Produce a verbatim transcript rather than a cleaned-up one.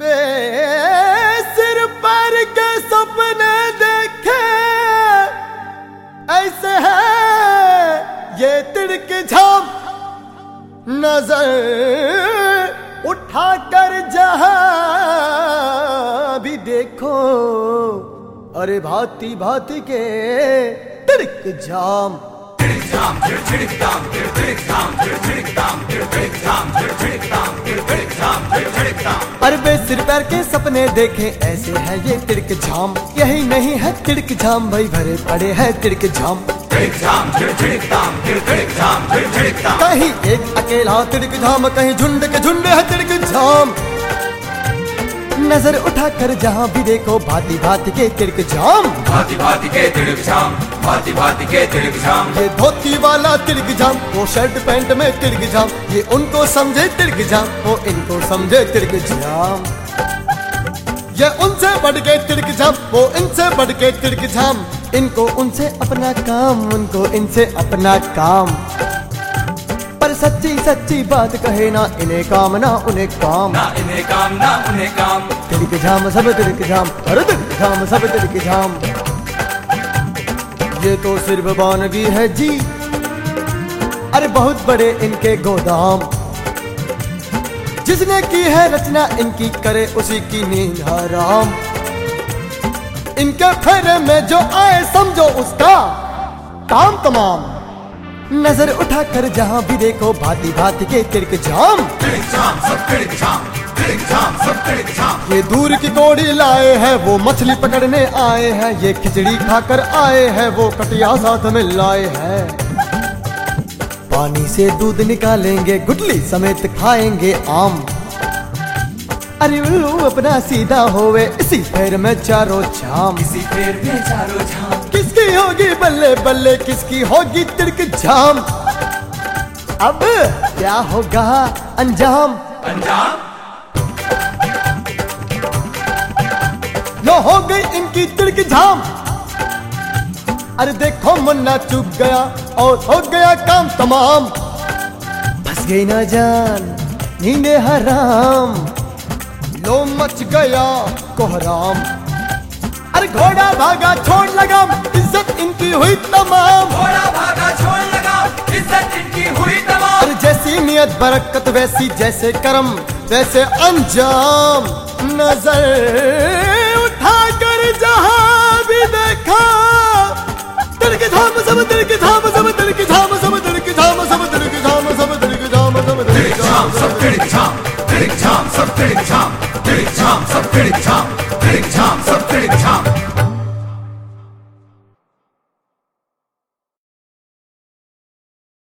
बेसिर पर के सपने देखे ऐसे है ये तिड़क झाम, नजर उठाकर जहां भी देखो अरे भांति भांति के तिड़क झाम। अरे बेसिर पैर के सपने देखे ऐसे है ये तिड़क झाम, यही नहीं है तिड़क झाम भाई भरे पड़े है तिड़क झाम। कहीं एक अकेला तिड़क झाम, कहीं झुंड के झुंड है तिड़क झाम। नजर उठाकर जहाँ भी देखो भांति भांति के तिड़क झाम, भांति भांति के तिड़क झाम, भांति भांति के तिड़क झाम। ये धोती वाला तिड़क झाम, वो शर्ट पैंट में तिड़क झाम, ये उनको समझे तिड़क झाम, वो इनको समझे तिड़क झाम। ये उनसे बढ़ के तिड़क झाम, वो इनसे बढ़ के तिड़क झाम, इनको उनसे अपना काम, उनको इनसे अपना काम। पर सच्ची सच्ची बात कहे ना इन्हें काम ना उन्हें काम, ना इन्हें काम ना उन्हें काम। तिड़क झाम सब तिड़क झाम, अरे तिड़क झाम सब तिड़क झाम। ये तो सिर्फ बानगी है जी, अरे बहुत बड़े इनके गोदाम। जिसने की है रचना इनकी करे उसी की नींद हराम। इनके फेरे में जो आए समझो उसका काम तमाम। नजर उठाकर जहाँ भी देखो भांति भांति के तिड़क झाम, ये दूर की कोड़ी लाए हैं, वो मछली पकड़ने आए हैं, ये खिचड़ी खाकर आए हैं, वो कटिया साथ में लाए हैं। पानी से दूध निकालेंगे, गुटली समेत खाएंगे आम। अरे उल्लू अपना सीधा होवे इसी पैर में चारों झाम, इसी पैर में चारों झाम। किसकी होगी बल्ले बल्ले, किसकी होगी तिड़क झाम। अब क्या होगा अंजाम, अंजाम। लो हो गई इनकी तिड़क झाम। अरे देखो मुन्ना चूक गया और हो गया काम तमाम। फंस गई ना जान नींदे हराम, लो मच गया कोहराम। अरे घोड़ा भागा छोड़ लगाम, इज्जत इनकी हुई तमाम। घोड़ा भागा छोड़ लगाम, इज्जत इनकी हुई तमाम। अरे जैसी नियत बरकत वैसी, जैसे कर्म वैसे अंजाम। नजर उठाकर जहां भी देखा तिड़क झाम सब तिड़क झाम, सब तिड़क झाम, सब तिड़क झाम, सब तिड़क झाम, सब तिड़क झाम, सब तिड़क झाम, सब तिड़क झाम, तिड़क झाम सब तिड़क झाम, तिड़क झाम सब तिड़क झाम, तिड़क झाम सब तिड़क झाम।